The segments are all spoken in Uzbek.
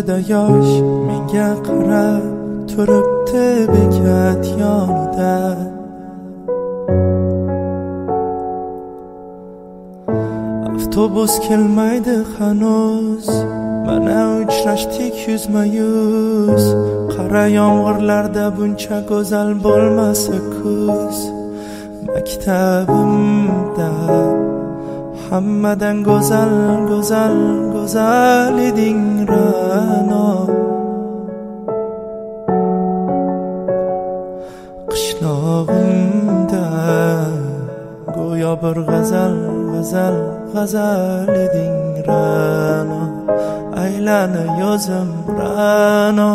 ko'zida yosh menga qarab turibdi bekat yonida. Avtobus kelmaydi hanuz, mana uchrashdik yuzma yuz. Qara yomg'irlarda buncha go'zal bo'lmasa kuz. Maktabimda hammadan go'zal, go'zal, go'zal eding Ra'no. Qishlog'imda go'yo bir g'azal, g'azal, g'azal eding Ra'no. Aylana yozim Ra'no.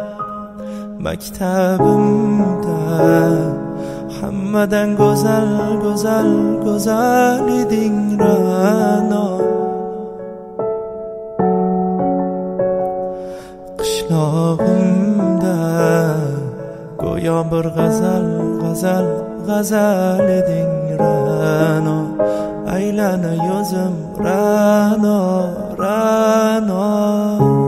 Maktabimda hammadan go'zal, go'zal, go'zal eding Ra'no. Qishlog'imda go'yo bir g'azal, g'azal, g'azal eding Ra'no. Aylana yozim Ra'no, Ra'no.